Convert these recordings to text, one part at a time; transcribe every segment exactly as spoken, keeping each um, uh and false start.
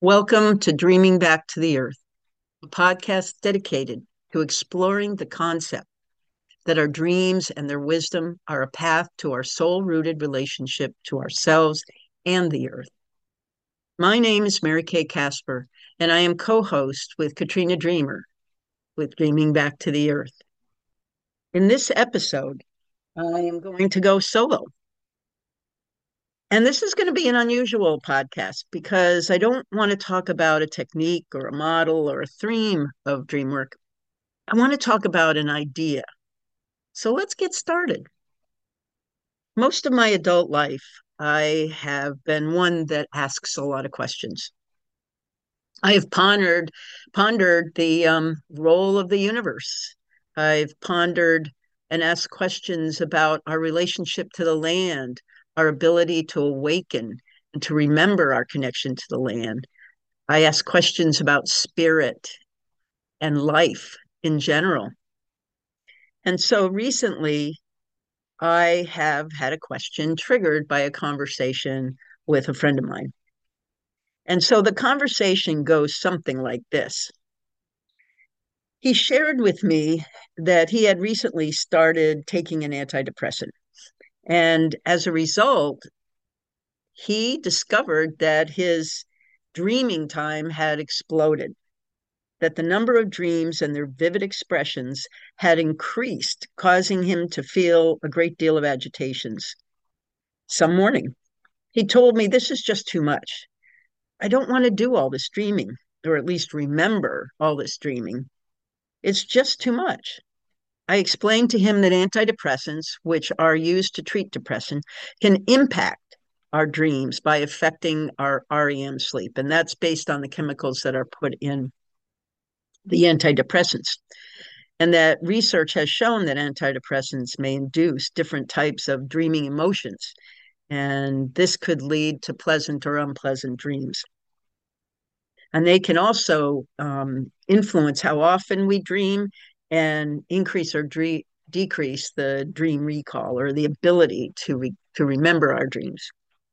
Welcome to Dreaming Back to the Earth, a podcast dedicated to exploring the concept that our dreams and their wisdom are a path to our soul-rooted relationship to ourselves and the Earth. My name is Mary Kay Casper, and I am co-host with Katrina Dreamer with Dreaming Back to the Earth. In this episode, I am going to go solo. And this is going to be an unusual podcast because I don't want to talk about a technique or a model or a theme of dream work. I want to talk about an idea. So let's get started. Most of my adult life, I have been one that asks a lot of questions. I have pondered pondered the um, role of the universe. I've pondered and asked questions about our relationship to the land, our ability to awaken and to remember our connection to the land. I ask questions about spirit and life in general. And so recently, I have had a question triggered by a conversation with a friend of mine. And so the conversation goes something like this. He shared with me that he had recently started taking an antidepressant. And as a result, he discovered that his dreaming time had exploded, that the number of dreams and their vivid expressions had increased, causing him to feel a great deal of agitations. Some morning, he told me, "This is just too much. I don't want to do all this dreaming, or at least remember all this dreaming. It's just too much." I explained to him that antidepressants, which are used to treat depression, can impact our dreams by affecting our R E M sleep. And that's based on the chemicals that are put in the antidepressants. And that research has shown that antidepressants may induce different types of dreaming emotions. And this could lead to pleasant or unpleasant dreams. And they can also um, influence how often we dream and increase or dream, decrease the dream recall or the ability to, re- to remember our dreams.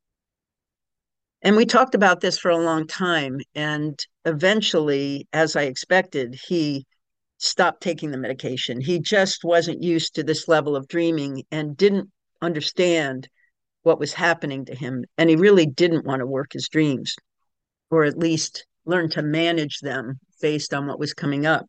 And we talked about this for a long time. And eventually, as I expected, he stopped taking the medication. He just wasn't used to this level of dreaming and didn't understand what was happening to him. And he really didn't want to work his dreams, or at least learn to manage them based on what was coming up.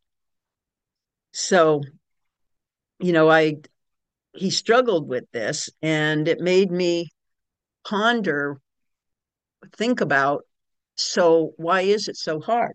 So, you know, I he struggled with this, and it made me ponder, think about, so why is it so hard?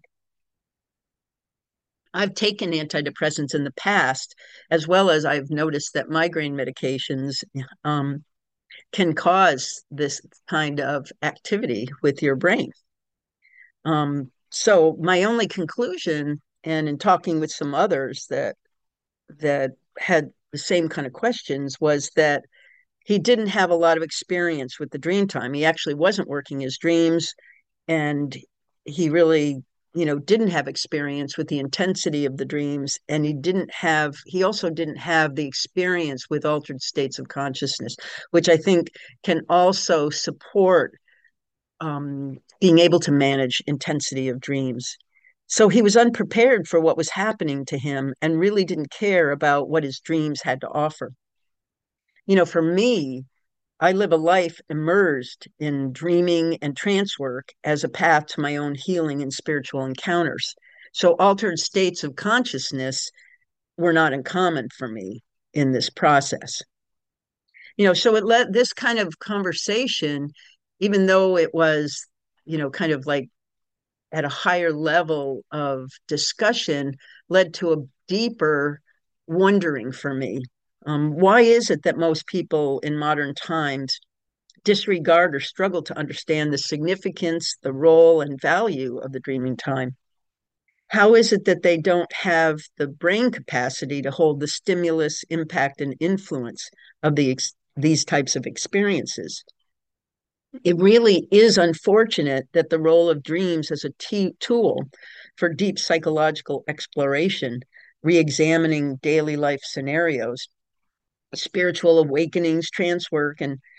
I've taken antidepressants in the past, as well as I've noticed that migraine medications um, can cause this kind of activity with your brain. Um, so my only conclusion, and in talking with some others that that had the same kind of questions, was that he didn't have a lot of experience with the dream time. He actually wasn't working his dreams, and he really, you know, didn't have experience with the intensity of the dreams, and he didn't have he also didn't have the experience with altered states of consciousness, which I think can also support um, being able to manage intensity of dreams. So he was unprepared for what was happening to him and really didn't care about what his dreams had to offer. You know, for me, I live a life immersed in dreaming and trance work as a path to my own healing and spiritual encounters. So altered states of consciousness were not uncommon for me in this process. You know, so it led this kind of conversation, even though it was, you know, kind of like at a higher level of discussion, led to a deeper wondering for me. Um, why is it that most people in modern times disregard or struggle to understand the significance, the role, and value of the dreaming time? How is it that they don't have the brain capacity to hold the stimulus, impact, and influence of the ex- these types of experiences? It really is unfortunate that the role of dreams as a t- tool for deep psychological exploration, re-examining daily life scenarios, spiritual awakenings, trance work, and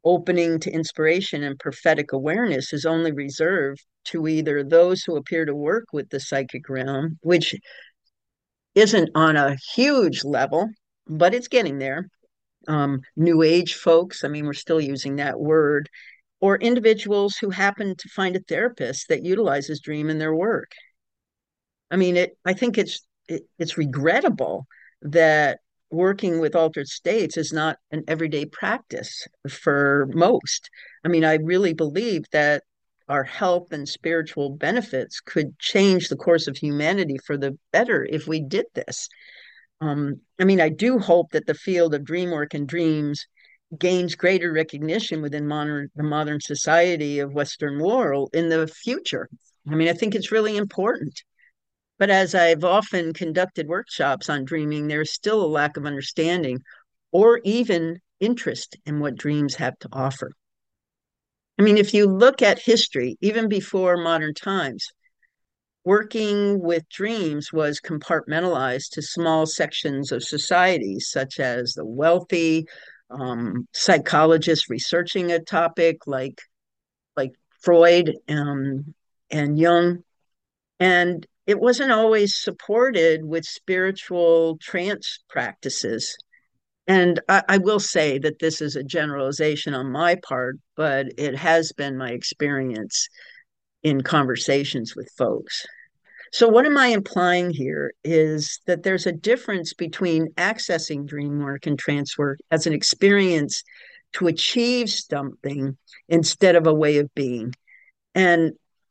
opening to inspiration and prophetic awareness is only reserved to either those who appear to work with the psychic realm, which isn't on a huge level, but it's getting there. Um, New Age folks, I mean, we're still using that word, or individuals who happen to find a therapist that utilizes dream in their work. I mean, it. I think it's it, it's regrettable that working with altered states is not an everyday practice for most. I mean, I really believe that our health and spiritual benefits could change the course of humanity for the better if we did this. Um, I mean, I do hope that the field of dream work and dreams gains greater recognition within modern the modern society of Western world in the future. I mean, I think it's really important. But as I've often conducted workshops on dreaming, there's still a lack of understanding or even interest in what dreams have to offer. I mean, if you look at history, even before modern times, working with dreams was compartmentalized to small sections of society, such as the wealthy, um, psychologists researching a topic like like Freud um, and Jung, and it wasn't always supported with spiritual trance practices. And I, I will say that this is a generalization on my part, but it has been my experience in conversations with folks. So, what am I implying here is that there's a difference between accessing dream work and trance work as an experience to achieve something instead of a way of being. And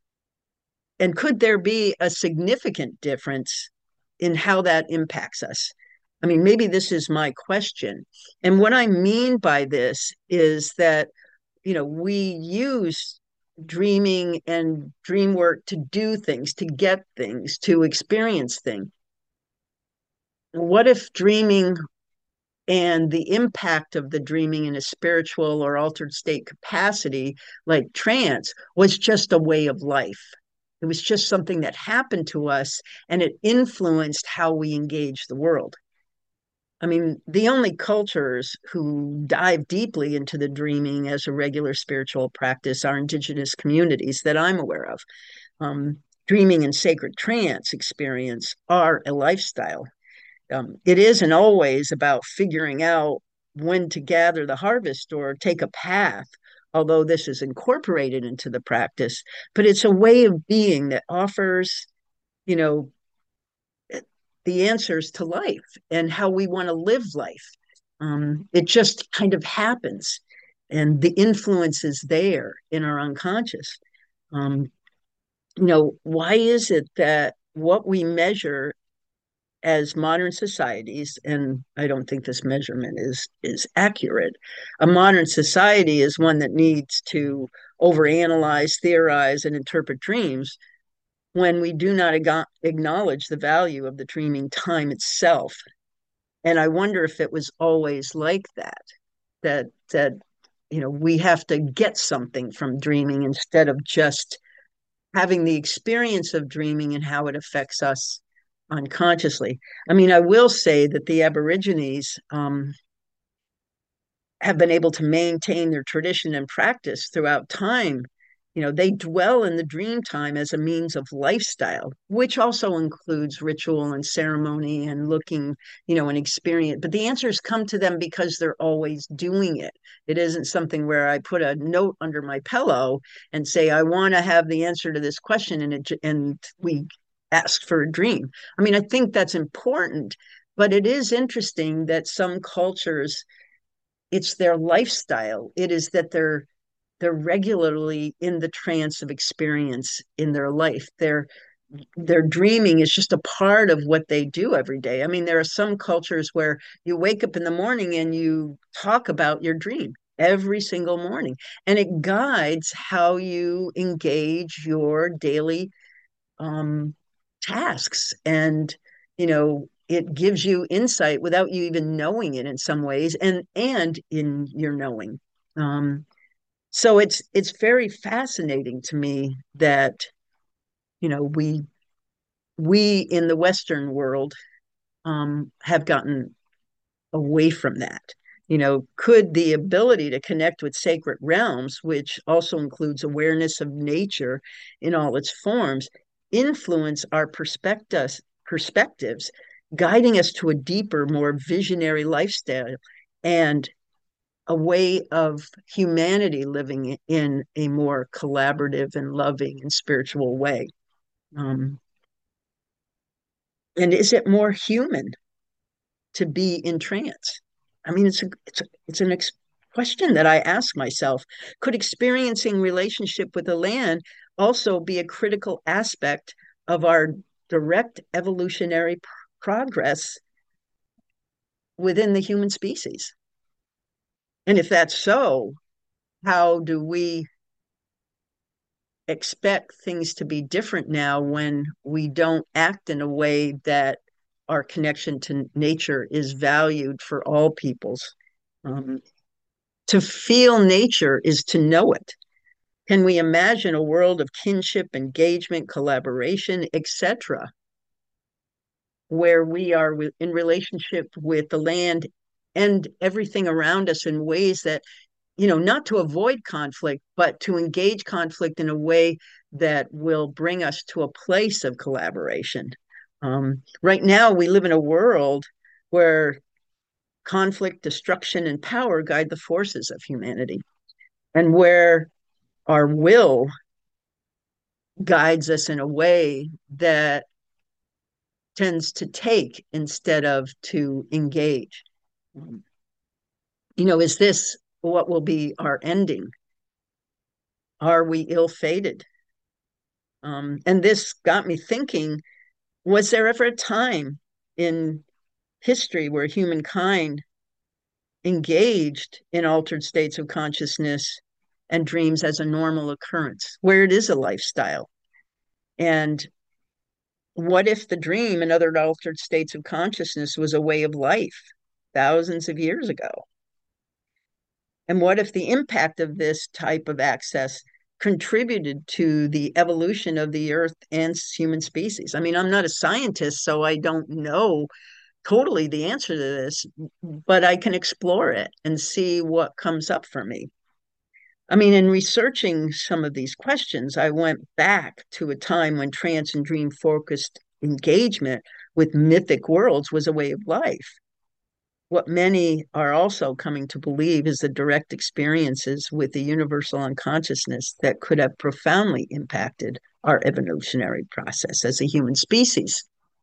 and could there be a significant difference in how that impacts us? I mean, maybe this is my question. And what I mean by this is that, you know, we use dreaming and dream work to do things, to get things, to experience things. What if dreaming and the impact of the dreaming in a spiritual or altered state capacity, like trance, was just a way of life? It was just something that happened to us and it influenced how we engage the world. I mean, the only cultures who dive deeply into the dreaming as a regular spiritual practice are indigenous communities that I'm aware of. Um, dreaming and sacred trance experience are a lifestyle. Um, it isn't always about figuring out when to gather the harvest or take a path, although this is incorporated into the practice, but it's a way of being that offers, you know, the answers to life and how we want to live life. Um, it just kind of happens, and the influence is there in our unconscious. Um, you know, why is it that what we measure as modern societies, and I don't think this measurement is is accurate. A modern society is one that needs to overanalyze, theorize, and interpret dreams when we do not ag- acknowledge the value of the dreaming time itself. And I wonder if it was always like that, that that you know we have to get something from dreaming instead of just having the experience of dreaming and how it affects us unconsciously. I mean, I will say that the Aborigines um, have been able to maintain their tradition and practice throughout time. You know, they dwell in the dream time as a means of lifestyle, which also includes ritual and ceremony and looking, you know, and experience. But the answers come to them because they're always doing it. It isn't something where I put a note under my pillow and say, I want to have the answer to this question, and it, and we ask for a dream. I mean, I think that's important, but it is interesting that some cultures, it's their lifestyle. It is that they're they're regularly in the trance of experience in their life. Their their dreaming is just a part of what they do every day. I mean, there are some cultures where you wake up in the morning and you talk about your dream every single morning, and it guides how you engage your daily um, tasks. And you know, it gives you insight without you even knowing it in some ways, and and in your knowing. Um, so it's it's very fascinating to me that you know we we in the Western world um, have gotten away from that. You know, could the ability to connect with sacred realms, which also includes awareness of nature in all its forms, influence our perspectives, perspectives, guiding us to a deeper, more visionary lifestyle and a way of humanity living in a more collaborative and loving and spiritual way? Um, and is it more human to be in trance? I mean, it's a, it's a, it's an ex- question that I ask myself. Could experiencing relationship with the land also be a critical aspect of our direct evolutionary pr- progress within the human species? And if that's so, how do we expect things to be different now when we don't act in a way that our connection to nature is valued for all peoples? Um, to feel nature is to know it. Can we imagine a world of kinship, engagement, collaboration, et cetera, where we are in relationship with the land and everything around us in ways that, you know, not to avoid conflict, but to engage conflict in a way that will bring us to a place of collaboration? Um, right now, we live in a world where conflict, destruction, and power guide the forces of humanity, and where our will guides us in a way that tends to take instead of to engage. You know, is this what will be our ending? Are we ill-fated? Um, and this got me thinking, was there ever a time in history where humankind engaged in altered states of consciousness and dreams as a normal occurrence, where it is a lifestyle? And what if the dream and other altered states of consciousness was a way of life thousands of years ago? And what if the impact of this type of access contributed to the evolution of the earth and human species? I mean, I'm not a scientist, so I don't know totally the answer to this, but I can explore it and see what comes up for me. I mean, in researching some of these questions, I went back to a time when trance and dream focused engagement with mythic worlds was a way of life. What many are also coming to believe is the direct experiences with the universal unconsciousness that could have profoundly impacted our evolutionary process as a human species.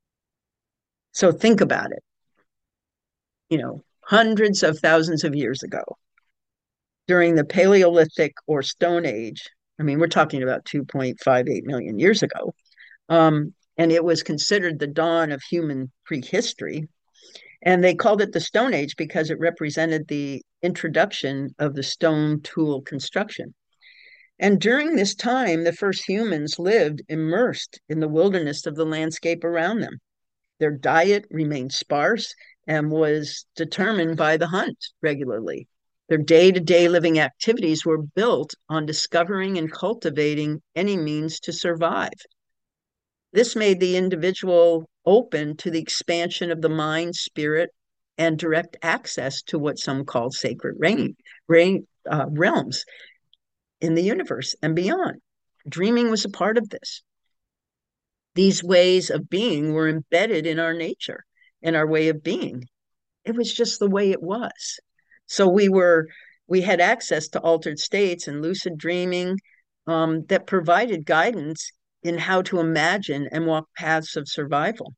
So think about it. You know, hundreds of thousands of years ago, during the Paleolithic or Stone Age, I mean, we're talking about two point five eight million years ago, um, and it was considered the dawn of human prehistory. And they called it the Stone Age because it represented the introduction of the stone tool construction. And during this time, the first humans lived immersed in the wilderness of the landscape around them. Their diet remained sparse and was determined by the hunt regularly. Their day to day living activities were built on discovering and cultivating any means to survive. This made the individual open to the expansion of the mind, spirit, and direct access to what some call sacred rain, rain, uh, realms in the universe and beyond. Dreaming was a part of this. These ways of being were embedded in our nature and our way of being. It was just the way it was. So we were we had access to altered states and lucid dreaming um, that provided guidance in how to imagine and walk paths of survival.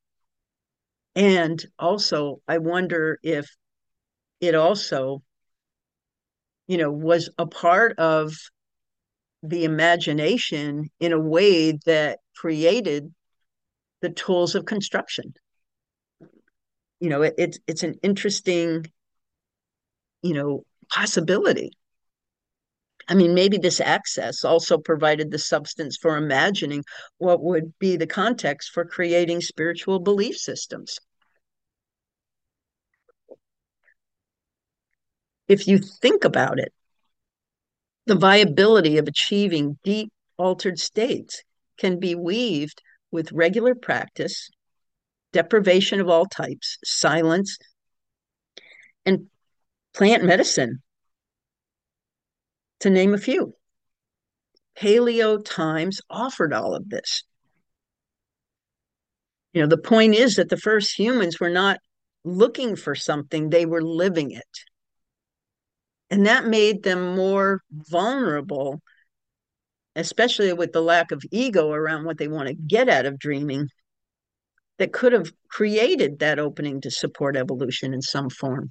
And also, I wonder if it also, you know, was a part of the imagination in a way that created the tools of construction. You know, it, it's it's an interesting, you know, possibility. I mean, maybe this access also provided the substance for imagining what would be the context for creating spiritual belief systems. If you think about it, the viability of achieving deep altered states can be weaved with regular practice, deprivation of all types, silence, and plant medicine, to name a few. Paleo times offered all of this. You know, the point is that the first humans were not looking for something, they were living it. And that made them more vulnerable, especially with the lack of ego around what they want to get out of dreaming, that could have created that opening to support evolution in some form.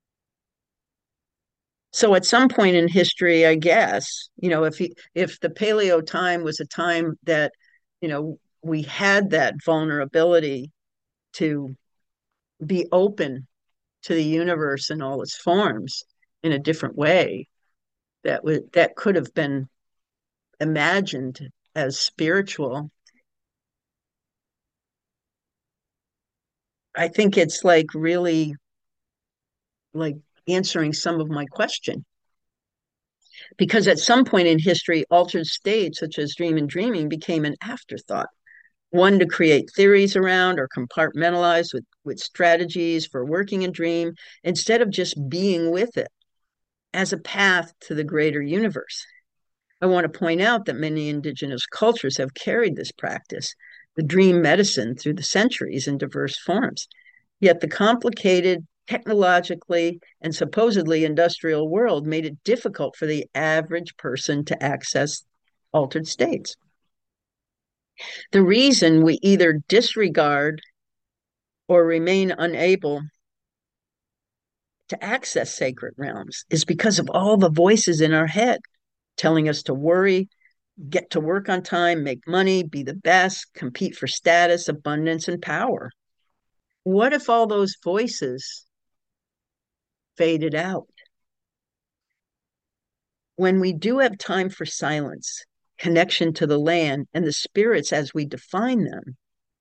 So at some point in history, I guess, you know, if he, if the paleo time was a time that, you know, we had that vulnerability to be open to the universe in all its forms in a different way, that would that could have been imagined as spiritual. I think it's like really like answering some of my question. Because at some point in history, altered states such as dream and dreaming became an afterthought, one to create theories around or compartmentalize with, with strategies for working in dream, instead of just being with it as a path to the greater universe. I want to point out that many indigenous cultures have carried this practice, the dream medicine, through the centuries in diverse forms. Yet the complicated, technologically and supposedly industrial world made it difficult for the average person to access altered states. The reason we either disregard or remain unable to access sacred realms is because of all the voices in our head telling us to worry, get to work on time, make money, be the best, compete for status, abundance, and power. What if all those voices faded out? When we do have time for silence, connection to the land and the spirits as we define them,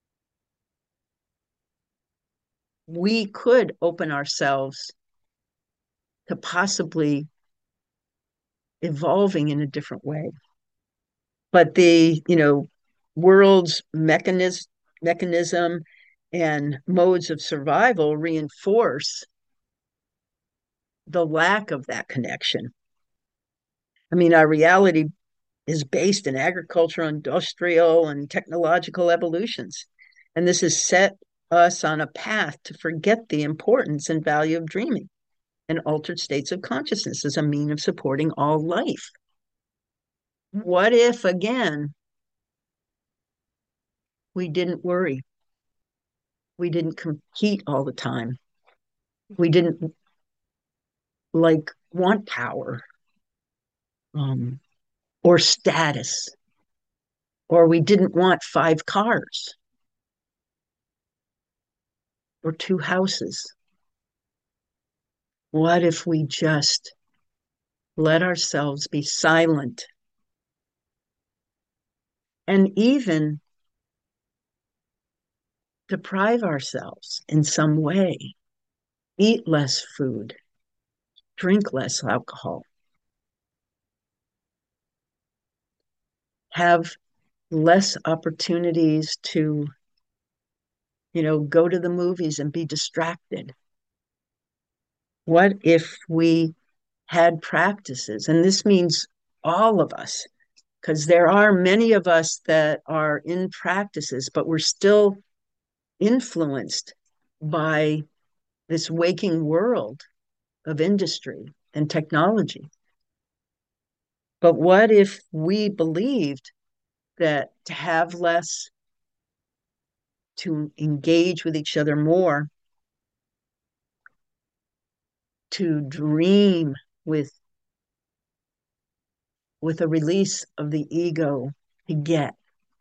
we could open ourselves to possibly evolving in a different way. But the, you know, world's mechanism, mechanism and modes of survival reinforce the lack of that connection. I mean, our reality is based in agricultural, industrial, and technological evolutions. And this has set us on a path to forget the importance and value of dreaming and altered states of consciousness as a mean of supporting all life. What if, again, we didn't worry? We didn't compete all the time. We didn't like want power um, or status, or we didn't want five cars or two houses. What if we just let ourselves be silent and even deprive ourselves in some way, eat less food, drink less alcohol, have less opportunities to, you know, go to the movies and be distracted? What if we had practices, and this means all of us, because there are many of us that are in practices, but we're still influenced by this waking world of industry and technology. But what if we believed that to have less, to engage with each other more, to dream with with a release of the ego, to get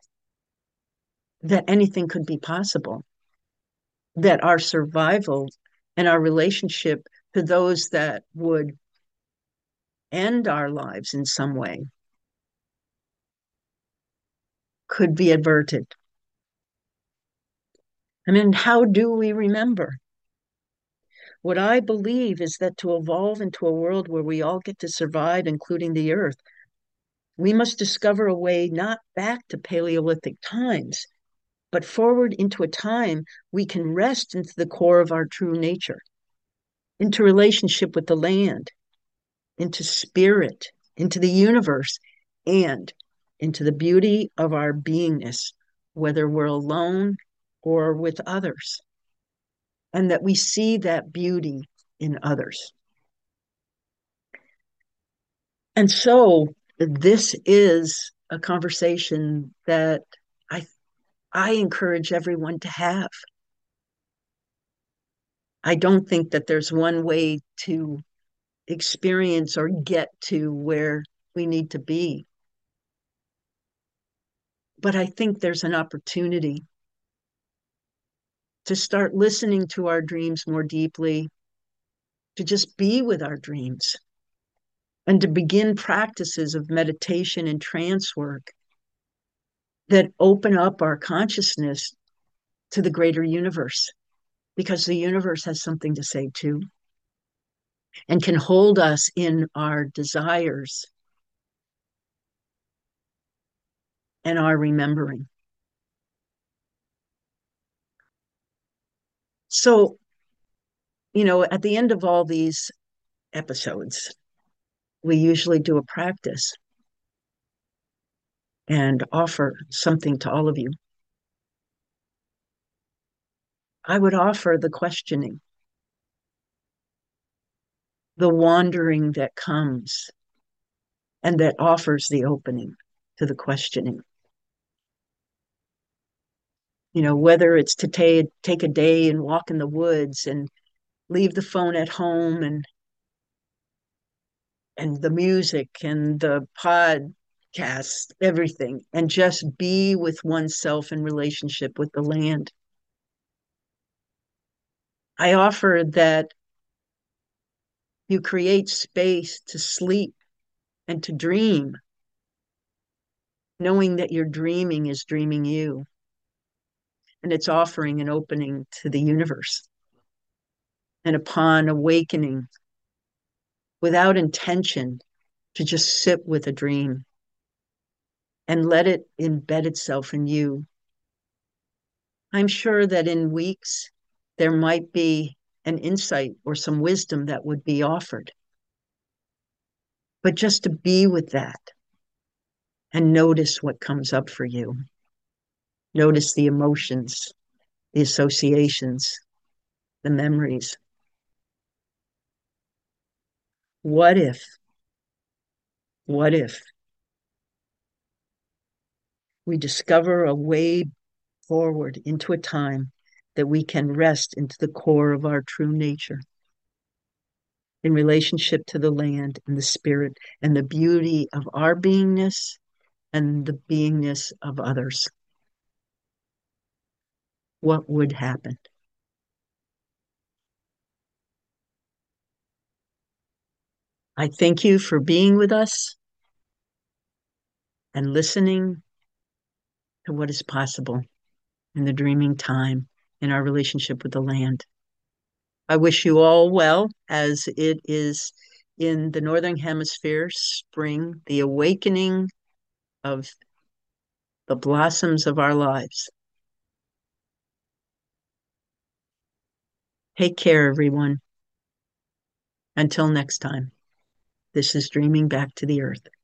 that anything could be possible, that our survival and our relationship to those that would end our lives in some way could be averted? I mean, how do we remember? What I believe is that to evolve into a world where we all get to survive, including the earth, we must discover a way not back to Paleolithic times, but forward into a time we can rest into the core of our true nature. into relationship with the land, into spirit, into the universe, and into the beauty of our beingness, whether we're alone or with others, and that we see that beauty in others. And so this is a conversation that I I encourage everyone to have. I don't think that there's one way to experience or get to where we need to be. But I think there's an opportunity to start listening to our dreams more deeply, to just be with our dreams, and to begin practices of meditation and trance work that open up our consciousness to the greater universe, because the universe has something to say too, and can hold us in our desires and our remembering. So, you know, at the end of all these episodes, we usually do a practice and offer something to all of you. I would offer the questioning, the wandering that comes and that offers the opening to the questioning. You know, whether it's to take take a day and walk in the woods and leave the phone at home, and and the music and the podcast, everything, and just be with oneself in relationship with the land. I offer that you create space to sleep and to dream, knowing that your dreaming is dreaming you, and it's offering an opening to the universe. And upon awakening, without intention, to just sit with a dream and let it embed itself in you. I'm sure that in weeks, there might be an insight or some wisdom that would be offered. But just to be with that and notice what comes up for you. Notice the emotions, the associations, the memories. What if, what if we discover a way forward into a time that we can rest into the core of our true nature in relationship to the land and the spirit and the beauty of our beingness and the beingness of others? What would happen? I thank you for being with us and listening to what is possible in the dreaming time in our relationship with the land. I wish you all well, as it is in the Northern Hemisphere spring, the awakening of the blossoms of our lives. Take care, everyone. Until next time, this is Dreaming Back to the Earth.